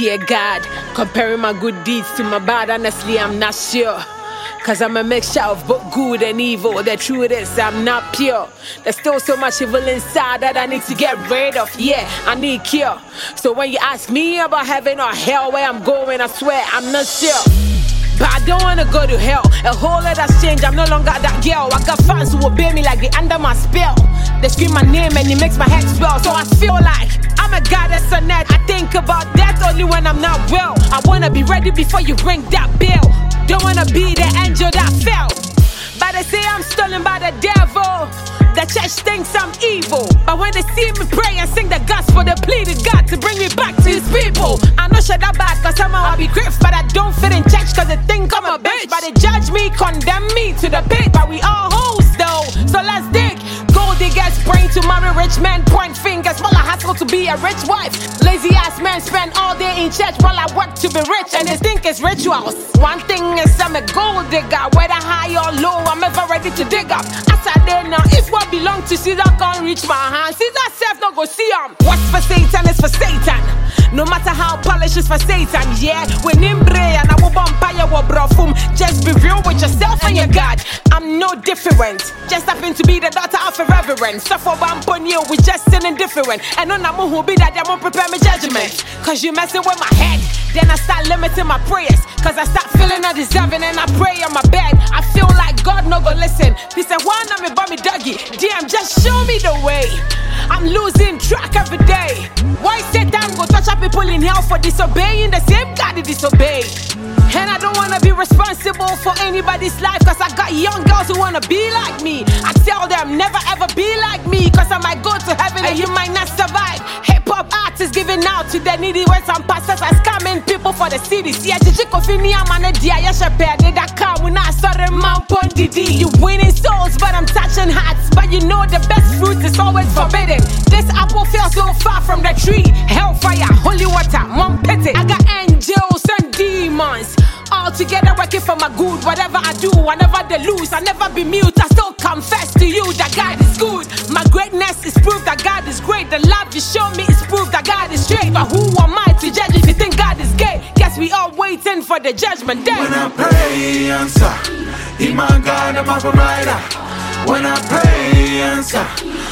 Dear God, comparing my good deeds to my bad, honestly I'm not sure. Cause I'm a mixture of both good and evil. The truth is I'm not pure. There's still so much evil inside that I need to get rid of. Yeah, I need cure. So when you ask me about heaven or hell, where I'm going, I swear I'm not sure. But I don't wanna go to hell. A whole lot has changed, I'm no longer that girl. I got fans who obey me like they under my spell. They scream my name and it makes my head swell. So I feel like I'm a goddess on earth. I think about death only when I'm not well. I wanna be ready before you ring that bell. Don't wanna be the angel that fell. But they say I'm stolen by the devil. The church thinks I'm evil. But when they see me pray and sing the gospel, they plead to God to bring me back to his people. I know shut that bad cause somehow I'll be grateful. But I don't fit in church cause they think I'm a bitch. But they judge me, condemn me to the pit. But we all hoes though, so let's dig. Gold diggers brain to marry rich men, point fingers while I hustle to be a rich wife. Lazy ass men spend all day in church while I work to be rich. And they think it's rituals. One thing is I'm a gold digger. Whether high or low, I'm ever ready to dig up. As I did now, if what belong to Caesar can't reach my hand, Caesar self not go see him. What's for Satan is for Satan. No matter how polished is for Satan, yeah. When Imbre and I will vampire or brofum. Just be real with yourself and your God. I'm no different. Just happen to be the daughter of a reverend. Suffer Bamponio, we just sinning different. And on Namu who be that they won't prepare me judgment. Cause you messing with my head. Then I start limiting my prayers. Cause I start feeling undeserving and I pray on my bed. I feel like God no go listen. He said, why not me bummy Dougie? Damn, just show me the way. I'm losing track every day. Why Satan go touch up people in hell for disobeying the same God he disobeyed? And I don't wanna be responsible for anybody's life. Cause I got young girls who wanna be like me. I tell them never ever be like me. Cause I might go to heaven and you might not survive. Hip-hop artists giving out to the needy. When some pastors are scamming people for the city. See, I just kofini amane dia yeshepe. Did that car when I saw the man pon didi. You winning souls but I'm touching hearts. But you know the best fruit is always forbidden. This apple fell so far from the tree. Hellfire, holy water, mom pity. I got angels and demons all together working for my good. Whatever I do, I never they lose. I never be mute, I still confess to you that God is good. My greatness is proof that God is great. The love you show me is proof that God is straight. But who am I to judge if you think God is gay? Guess we all waiting for the judgment day. When I pray, answer. He my God and my provider. When I pray, answer.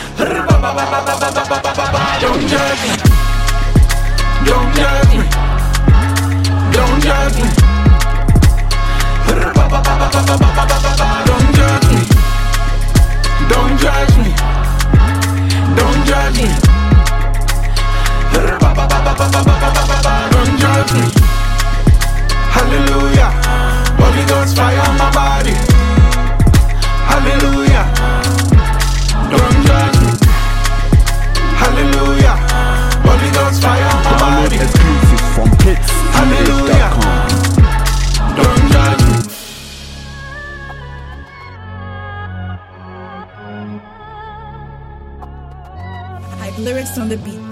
Don't judge me. Don't judge me. Don't judge me. Don't judge me. Don't judge me. Don't judge me. Don't judge me. Hallelujah. Holy Ghost fire on my body. Hallelujah. Don't judge me. Hallelujah. Holy Ghost fire on my body. Exclusive from Hallelujah. Don't judge me. Lyrics on the beat.